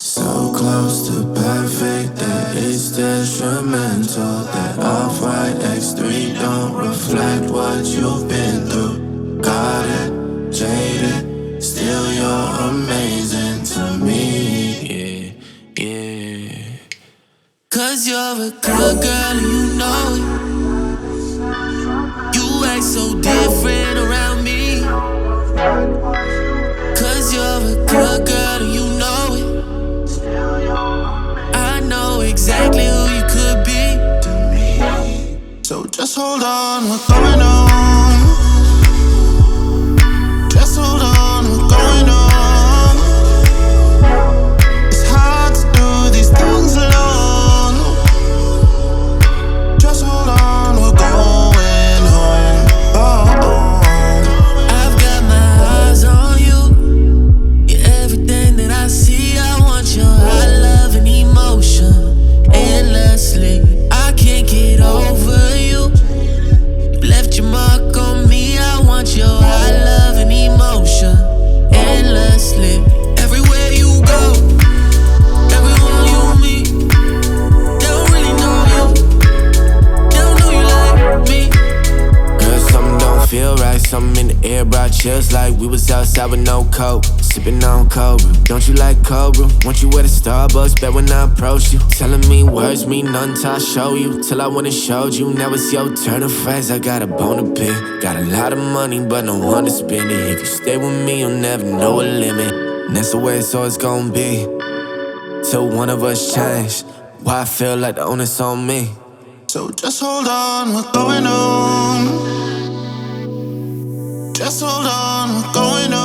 So close to perfect that it's detrimental. That off-white X3 don't reflect what you've been through. Got it, jaded, still you're amazing to me. Yeah, yeah. Cause you're a good girl and you know it. You act so different around me. Cause you're a good girl and you know it. I know exactly who you could be to me. So just hold on, we're going on. Just hold on, we're going on. It's hard to do these things alone. Just hold on, we're going home. Oh, oh. I've got my eyes on you. You're everything that I see. I want your high love and emotion endlessly. I can't get over you. You left your mark on me. I want your high love and emotion endlessly. Everywhere you go, everyone you meet, they don't really know you. They don't know you like me. Girl, something don't feel right. Something in the air brought chills like we was outside with no coat, sipping on Cobra. Don't you like Cobra? Want you at a Starbucks, bet when I approach you. Telling me words mean nothing till I show you. Till I went and showed you, now it's your turn to phrase. I got a bone to pick. Got a lot of money, but no one to spend it. If you stay with me, you'll never know a limit. And that's the way it's always gonna be, till one of us change. Why I feel like the onus on me. So just hold on, we're going on. Just hold on, we're going on.